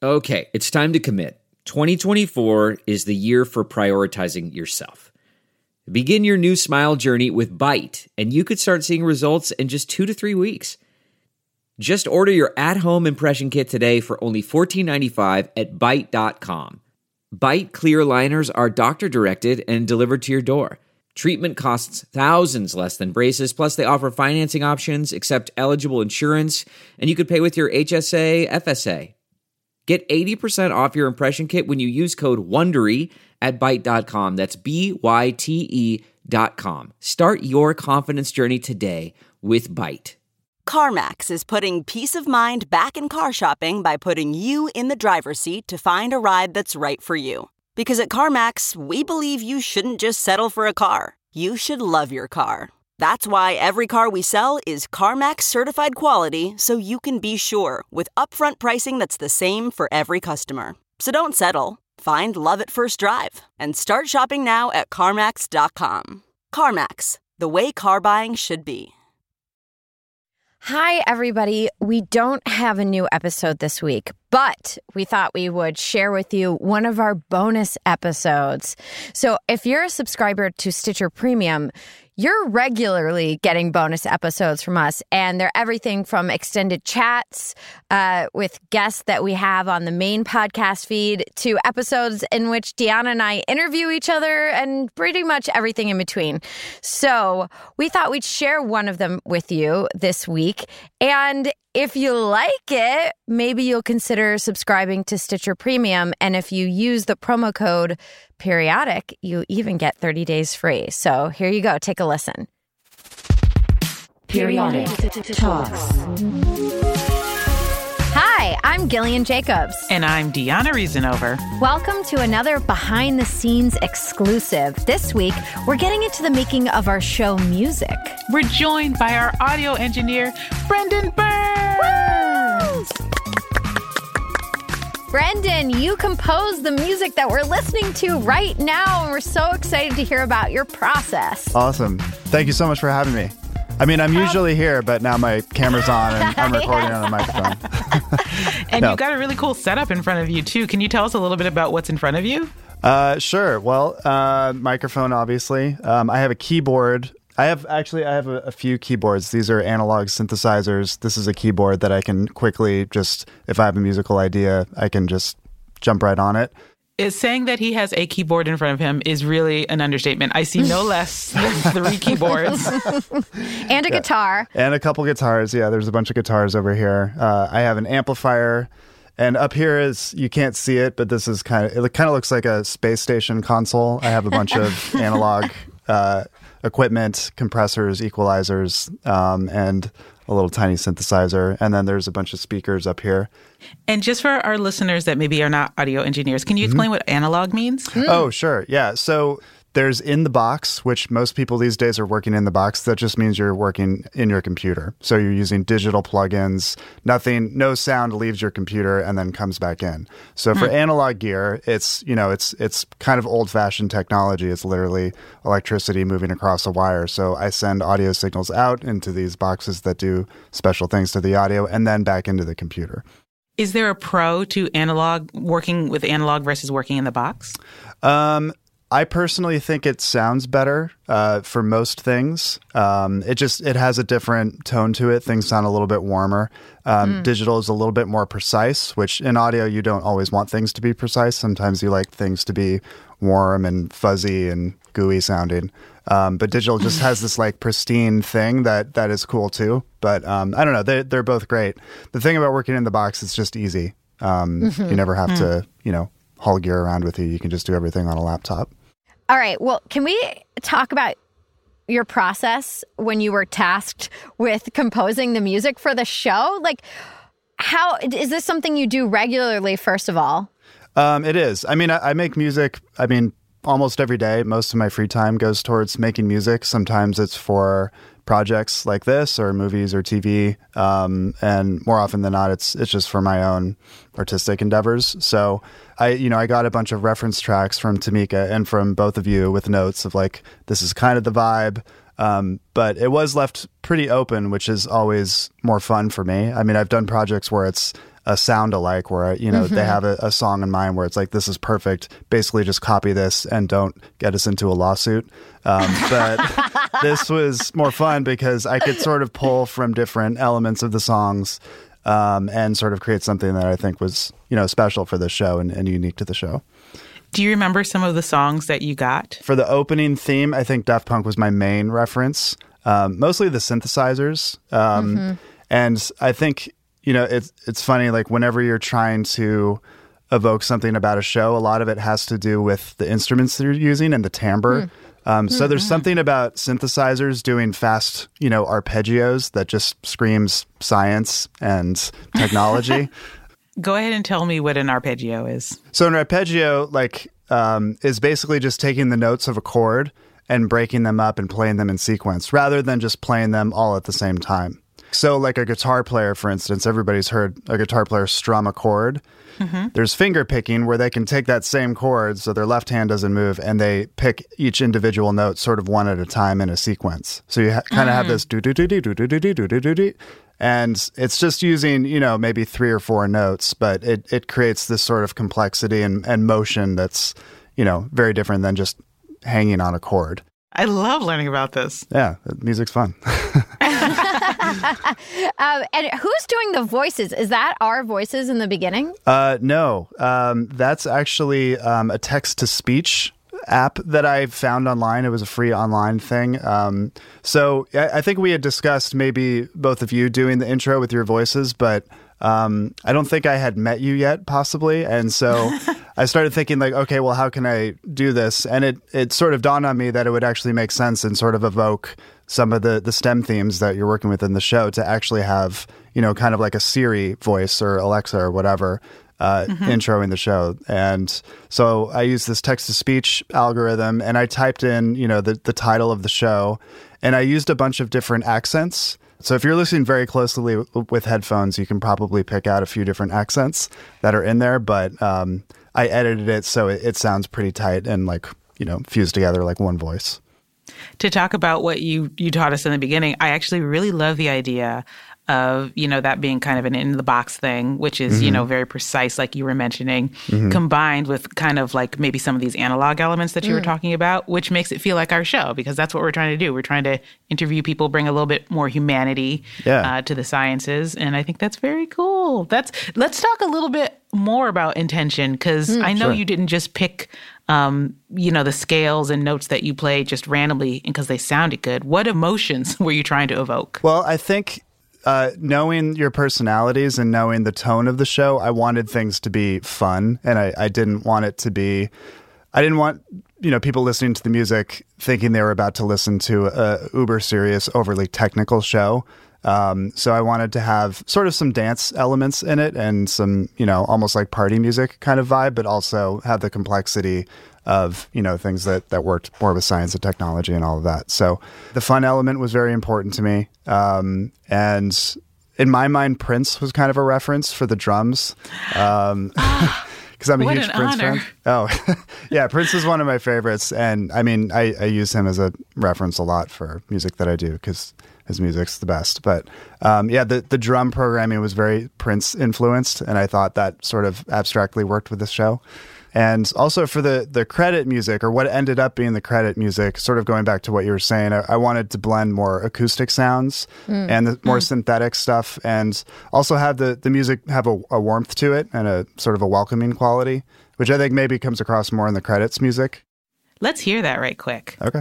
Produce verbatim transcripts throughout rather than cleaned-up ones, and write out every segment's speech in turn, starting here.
Okay, it's time to commit. twenty twenty-four is the year for prioritizing yourself. Begin your new smile journey with Byte, and you could start seeing results in just two to three weeks. Just order your at-home impression kit today for only fourteen ninety-five at byte dot com. Byte clear aligners are doctor-directed and delivered to your door. Treatment costs thousands less than braces, plus they offer financing options, accept eligible insurance, and you could pay with your H S A, F S A. Get eighty percent off your impression kit when you use code WONDERY at byte dot com. That's B Y T E dot com. Start your confidence journey today with Byte. CarMax is putting peace of mind back in car shopping by putting you in the driver's seat to find a ride that's right for you. Because at CarMax, we believe you shouldn't just settle for a car. You should love your car. That's why every car we sell is CarMax certified quality, so you can be sure with upfront pricing that's the same for every customer. So don't settle. Find love at first drive and start shopping now at CarMax dot com. CarMax, the way car buying should be. Hi, everybody. We don't have a new episode this week, but we thought we would share with you one of our bonus episodes. So if you're a subscriber to Stitcher Premium, you're regularly getting bonus episodes from us, and they're everything from extended chats uh, with guests that we have on the main podcast feed to episodes in which Deanna and I interview each other and pretty much everything in between. So we thought we'd share one of them with you this week, and if you like it, maybe you'll consider subscribing to Stitcher Premium. And if you use the promo code periodic, you even get thirty days free. So here you go. Take a listen. Periodic Talks. Hi, I'm Gillian Jacobs. And I'm Deanna Reasonover. Welcome to another behind-the-scenes exclusive. This week, we're getting into the making of our show music. We're joined by our audio engineer, Brendan Burns. Brendan, you composed the music that we're listening to right now, and we're so excited to hear about your process. Awesome. Thank you so much for having me. I mean, I'm usually here, but now my camera's on and I'm recording on a microphone. And No. you've got a really cool setup in front of you, too. Can you tell us a little bit about what's in front of you? Uh, sure. Well, uh, microphone, obviously. Um, I have a keyboard. I have actually, I have a, a few keyboards. These are analog synthesizers. This is a keyboard that I can quickly just, if I have a musical idea, I can just jump right on it. Is saying that he has a keyboard in front of him is really an understatement. I see no less than three keyboards. And a Yeah. guitar. And a couple guitars. Yeah, there's a bunch of guitars over here. Uh, I have an amplifier. And up here is, you can't see it, but this is kind of, it kind of looks like a space station console. I have a bunch of analog uh, equipment, compressors, equalizers, um, and a little tiny synthesizer. And then there's a bunch of speakers up here. And just for our listeners that maybe are not audio engineers, can you explain mm-hmm. what analog means? Mm. Oh, sure. Yeah. So there's in the box, which most people these days are working in the box. That just means you're working in your computer. So you're using digital plugins. Nothing, no sound leaves your computer and then comes back in. So for mm. analog gear, it's, you know, it's it's kind of old-fashioned technology. It's literally electricity moving across a wire. So I send audio signals out into these boxes that do special things to the audio and then back into the computer. Is there a pro to analog, working with analog versus working in the box? Um, I personally think it sounds better uh, for most things. Um, it just, it has a different tone to it. Things sound a little bit warmer. Um, mm. Digital is a little bit more precise, which in audio, you don't always want things to be precise. Sometimes you like things to be warm and fuzzy and gooey sounding. Um, but digital just has this like pristine thing that that is cool too. But um, I don't know, they, they're both great. The thing about working in the box is just easy. Um, mm-hmm. You never have mm. to, you know, haul gear around with you. You can just do everything on a laptop. All right. Well, can we talk about your process when you were tasked with composing the music for the show? Like, how is this something you do regularly, first of all? Um, it is. I mean, I, I make music. I mean, almost every day. Most of my free time goes towards making music. Sometimes it's for projects like this or movies or T V. Um, and more often than not, it's it's just for my own artistic endeavors. So I, you know, I got a bunch of reference tracks from Tamika and from both of you with notes of like, this is kind of the vibe. Um, but it was left pretty open, which is always more fun for me. I mean, I've done projects where it's, a sound alike where, you know, mm-hmm. they have a, a song in mind where it's like, this is perfect. Basically just copy this and don't get us into a lawsuit. Um, but this was more fun because I could sort of pull from different elements of the songs um, and sort of create something that I think was, you know, special for the show and, and unique to the show. Do you remember some of the songs that you got? For the opening theme, I think Daft Punk was my main reference, um, mostly the synthesizers. Um, mm-hmm. And I think, you know, it's it's funny, like whenever you're trying to evoke something about a show, a lot of it has to do with the instruments that you're using and the timbre. Mm. Um, so mm-hmm. there's something about synthesizers doing fast, you know, arpeggios that just screams science and technology. Go ahead and tell me what an arpeggio is. So an arpeggio, like, um, is basically just taking the notes of a chord and breaking them up and playing them in sequence rather than just playing them all at the same time. So like a guitar player, for instance, everybody's heard a guitar player strum a chord. Mm-hmm. There's finger picking where they can take that same chord so their left hand doesn't move and they pick each individual note sort of one at a time in a sequence. So you ha- kind of mm. have this do-do-do-do-do-do-do-do-do-do. And it's just using, you know, maybe three or four notes, but it, it creates this sort of complexity and, and motion that's, you know, very different than just hanging on a chord. I love learning about this. Yeah, music's fun. um, and who's doing the voices? Is that our voices in the beginning? Uh, no, um, that's actually um, a text-to-speech app that I found online. It was a free online thing. Um, so I, I think we had discussed maybe both of you doing the intro with your voices, but um, I don't think I had met you yet, possibly. And so I started thinking like, okay, well, how can I do this? And it, it sort of dawned on me that it would actually make sense and sort of evoke some of the, the STEM themes that you're working with in the show to actually have, you know, kind of like a Siri voice or Alexa or whatever uh, mm-hmm. introing the show. And so I used this text-to-speech algorithm and I typed in, you know, the, the title of the show and I used a bunch of different accents. So if you're listening very closely w- with headphones, you can probably pick out a few different accents that are in there. But um, I edited it so it, it sounds pretty tight and like, you know, fused together like one voice. To talk about what you, you taught us in the beginning, I actually really love the idea of, you know, that being kind of an in-the-box thing, which is, mm-hmm. you know, very precise, like you were mentioning, mm-hmm. combined with kind of like maybe some of these analog elements that you mm. were talking about, which makes it feel like our show, because that's what we're trying to do. We're trying to interview people, bring a little bit more humanity yeah. uh, to the sciences, and I think that's very cool. That's Let's talk a little bit more about intention, because mm, I know sure. you didn't just pick Um, you know, the scales and notes that you played just randomly because they sounded good. What emotions were you trying to evoke? Well, I think uh, knowing your personalities and knowing the tone of the show, I wanted things to be fun, and I, I didn't want it to be, I didn't want, you know, people listening to the music thinking they were about to listen to a uber serious, overly technical show. Um, so I wanted to have sort of some dance elements in it and some, you know, almost like party music kind of vibe, but also have the complexity of, you know, things that, that worked more with science and technology and all of that. So the fun element was very important to me. Um, and in my mind, Prince was kind of a reference for the drums. Um, because I'm a what huge an Prince honor. fan. Oh, yeah, Prince is one of my favorites. And I mean, I, I use him as a reference a lot for music that I do because his music's the best. But um, yeah, the, the drum programming was very Prince influenced, and I thought that sort of abstractly worked with the show. And also for the, the credit music, or what ended up being the credit music, sort of going back to what you were saying, I, I wanted to blend more acoustic sounds mm. and the more mm. synthetic stuff, and also have the, the music have a, a warmth to it and a sort of a welcoming quality, which I think maybe comes across more in the credits music. Let's hear that right quick. Okay.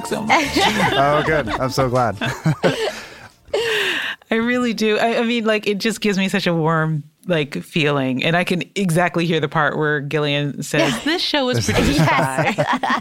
so much. Oh, good. I'm so glad. I really do. I, I mean, like, it just gives me such a warm, like, feeling. And I can exactly hear the part where Gillian says, this show was produced by.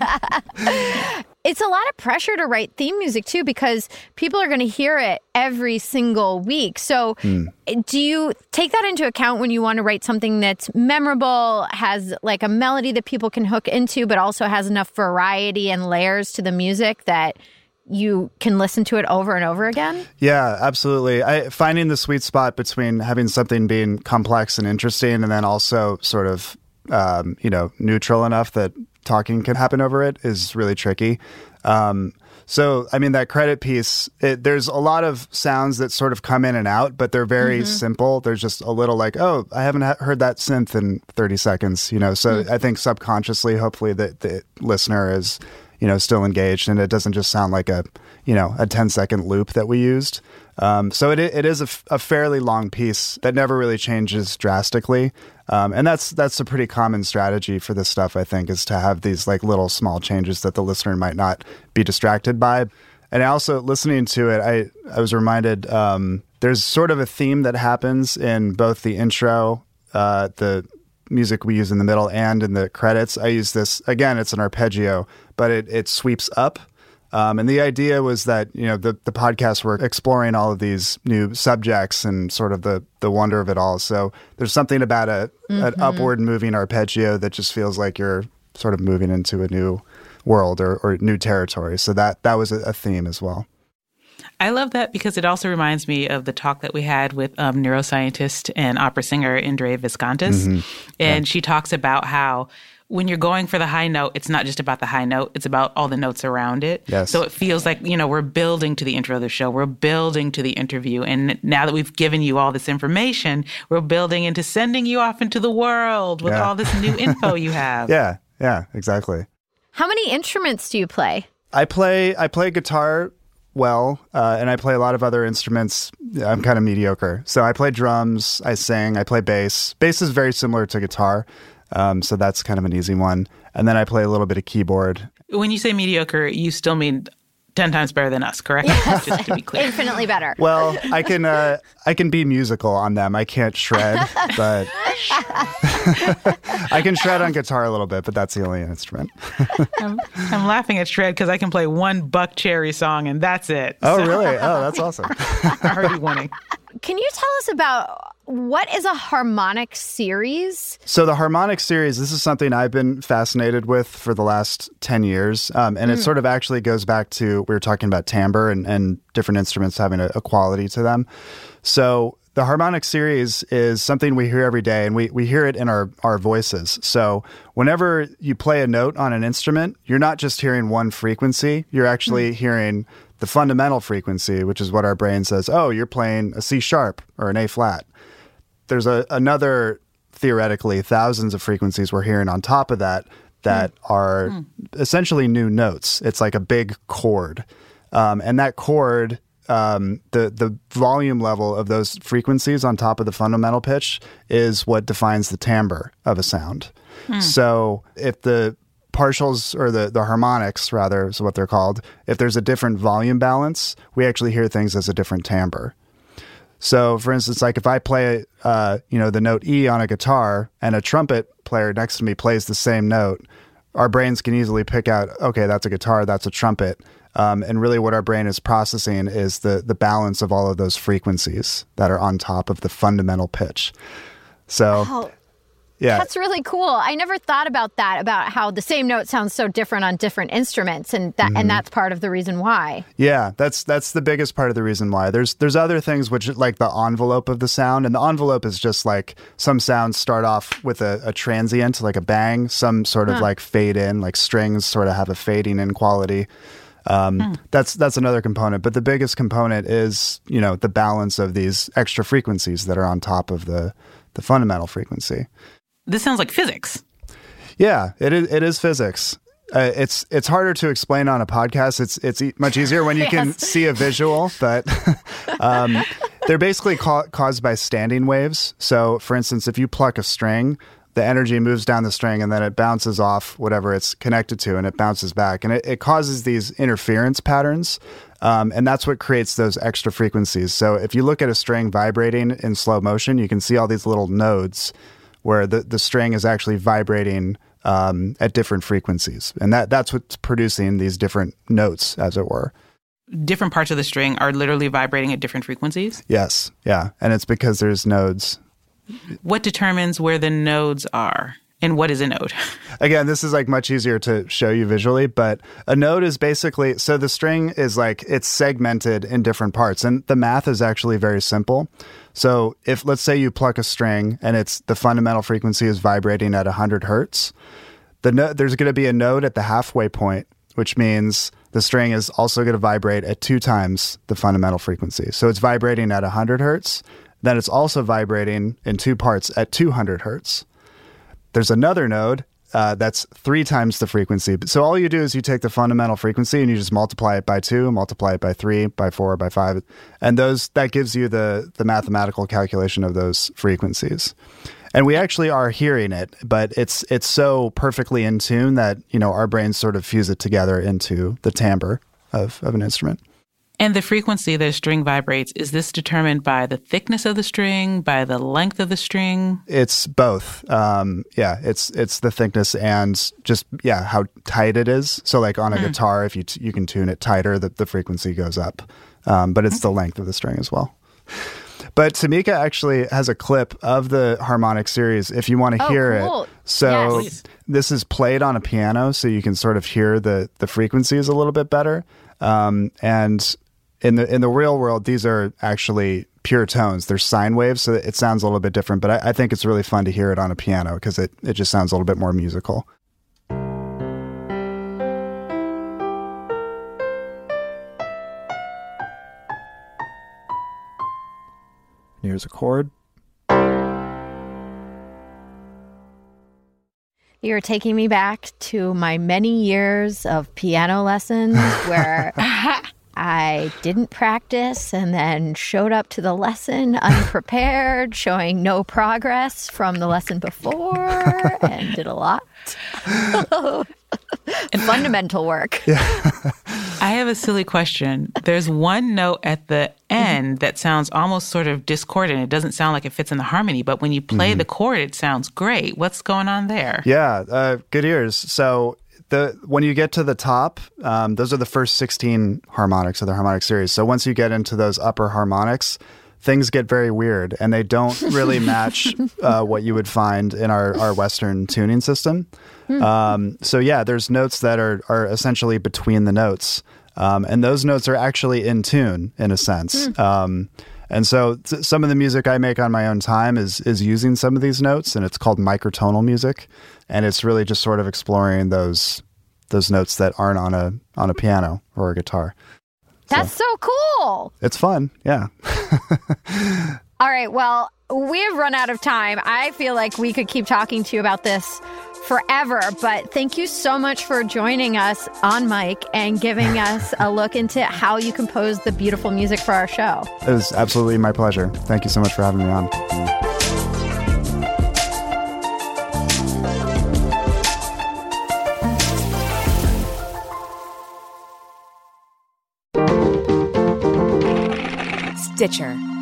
It's a lot of pressure to write theme music, too, because people are going to hear it every single week. So mm. do you take that into account when you want to write something that's memorable, has like a melody that people can hook into, but also has enough variety and layers to the music that you can listen to it over and over again? Yeah, absolutely. I, finding the sweet spot between having something being complex and interesting and then also sort of, um, you know, neutral enough that talking can happen over it is really tricky. Um, so, I mean, that credit piece, it, there's a lot of sounds that sort of come in and out, but they're very mm-hmm. simple. There's just a little like, oh, I haven't ha- heard that synth in thirty seconds, you know? So mm-hmm. I think subconsciously, hopefully the, the listener is, you know, still engaged and it doesn't just sound like a, you know, a ten second loop that we used. Um, so it it is a, f- a fairly long piece that never really changes drastically. Um, and that's that's a pretty common strategy for this stuff, I think, is to have these like little small changes that the listener might not be distracted by. And also listening to it, I, I was reminded um, there's sort of a theme that happens in both the intro, uh, the music we use in the middle, and in the credits. I use this, again, it's an arpeggio, but it, it sweeps up. Um, and the idea was that, you know, the, the podcast were exploring all of these new subjects and sort of the, the wonder of it all. So there's something about a, mm-hmm. an upward moving arpeggio that just feels like you're sort of moving into a new world or, or new territory. So that, that was a, a theme as well. I love that because it also reminds me of the talk that we had with um, neuroscientist and opera singer Indre Viscontis. Mm-hmm. And yeah. she talks about how when you're going for the high note, it's not just about the high note, it's about all the notes around it. Yes. So it feels like, you know, we're building to the intro of the show. We're building to the interview. And now that we've given you all this information, we're building into sending you off into the world with yeah. all this new info you have. Yeah, yeah, exactly. How many instruments do you play? I play I play guitar well, uh, and I play a lot of other instruments. I'm kind of mediocre. So I play drums, I sing, I play bass. Bass is very similar to guitar. Um, so that's kind of an easy one. And then I play a little bit of keyboard. When you say mediocre, you still mean ten times better than us, correct? Yes. Just to be clear. Infinitely better. Well, I can uh, I can be musical on them. I can't shred, but I can shred on guitar a little bit, but that's the only instrument. I'm, I'm laughing at shred because I can play one Buck Cherry song and that's it. Oh, so. really? Oh, that's awesome. Already winning. Can you tell us about what is a harmonic series? So the harmonic series, this is something I've been fascinated with for the last ten years. Um, and mm. it sort of actually goes back to, we were talking about timbre and, and different instruments having a, a quality to them. So the harmonic series is something we hear every day, and we, we hear it in our, our voices. So whenever you play a note on an instrument, you're not just hearing one frequency, you're actually mm. hearing the fundamental frequency, which is what our brain says, oh, you're playing a C sharp or an A flat. There's a, another, theoretically, thousands of frequencies we're hearing on top of that that mm. are mm. essentially new notes. It's like a big chord. Um, and that chord, um, the, the volume level of those frequencies on top of the fundamental pitch is what defines the timbre of a sound. Mm. So if the partials, or the, the harmonics, rather, is what they're called, if there's a different volume balance, we actually hear things as a different timbre. So, for instance, like if I play, uh, you know, the note E on a guitar and a trumpet player next to me plays the same note, our brains can easily pick out, okay, that's a guitar, that's a trumpet. Um, and really what our brain is processing is the the balance of all of those frequencies that are on top of the fundamental pitch. So... Wow. Yeah. That's really cool. I never thought about that, about how the same note sounds so different on different instruments, and that mm-hmm. and that's part of the reason why. Yeah, that's that's the biggest part of the reason why. There's there's other things which like the envelope of the sound, and the envelope is just like some sounds start off with a, a transient, like a bang, some sort of huh. like fade in, like strings sort of have a fading in quality. Um, mm. That's that's another component, but the biggest component is, you know, the balance of these extra frequencies that are on top of the the fundamental frequency. This sounds like physics. Yeah, it is. It is physics. Uh, it's it's harder to explain on a podcast. It's it's e- much easier when you yes. can see a visual, but um, they're basically ca- caused by standing waves. So, for instance, if you pluck a string, the energy moves down the string and then it bounces off whatever it's connected to and it bounces back. And it, it causes these interference patterns. Um, and that's what creates those extra frequencies. So if you look at a string vibrating in slow motion, you can see all these little nodes where the, the string is actually vibrating um, at different frequencies. And that that's what's producing these different notes, as it were. Different parts of the string are literally vibrating at different frequencies? Yes, yeah. And it's because there's nodes. What determines where the nodes are? And what is a node? Again, this is like much easier to show you visually, but a node is basically, so the string is like, it's segmented in different parts. And the math is actually very simple. So if, let's say you pluck a string and it's the fundamental frequency is vibrating at one hundred hertz, the no, there's going to be a node at the halfway point, which means the string is also going to vibrate at two times the fundamental frequency. So it's vibrating at one hundred hertz. Then it's also vibrating in two parts at two hundred hertz. There's another node uh, that's three times the frequency. So all you do is you take the fundamental frequency and you just multiply it by two, multiply it by three, by four, by five. And those that gives you the, the mathematical calculation of those frequencies. And we actually are hearing it, but it's it's so perfectly in tune that, you know, our brains sort of fuse it together into the timbre of, of an instrument. And the frequency that a string vibrates, is this determined by the thickness of the string, by the length of the string? It's both. Um, yeah, it's it's the thickness and just, yeah, how tight it is. So like on a mm. guitar, if you t- you can tune it tighter, the, the frequency goes up. Um, but it's okay. The length of the string as well. But Tamika actually has a clip of the harmonic series if you want to oh, hear cool. it. So yes. This is played on a piano, so you can sort of hear the, the frequencies a little bit better. Um, and in the in the real world, these are actually pure tones. They're sine waves, so it sounds a little bit different. But I, I think it's really fun to hear it on a piano because it, it just sounds a little bit more musical. Here's a chord. You're taking me back to my many years of piano lessons where I didn't practice and then showed up to the lesson unprepared, showing no progress from the lesson before, and did a lot. And fundamental work. Yeah. I have a silly question. There's one note at the end that sounds almost sort of discordant. It doesn't sound like it fits in the harmony, but when you play mm-hmm. the chord, it sounds great. What's going on there? Yeah, uh, good ears. So the when you get to the top, um, those are the first sixteen harmonics of the harmonic series. So once you get into those upper harmonics, things get very weird, and they don't really match uh, what you would find in our, our Western tuning system. Mm. Um, so yeah, there's notes that are, are essentially between the notes. Um, and those notes are actually in tune in a sense. Mm. Um, and so th- some of the music I make on my own time is, is using some of these notes, and it's called microtonal music. And it's really just sort of exploring those, those notes that aren't on a, on a piano or a guitar. That's so, so cool. It's fun. Yeah. All right. Well, we have run out of time. I feel like we could keep talking to you about this forever, but thank you so much for joining us on mic and giving us a look into how you compose the beautiful music for our show. It was absolutely my pleasure. Thank you so much for having me on. Stitcher.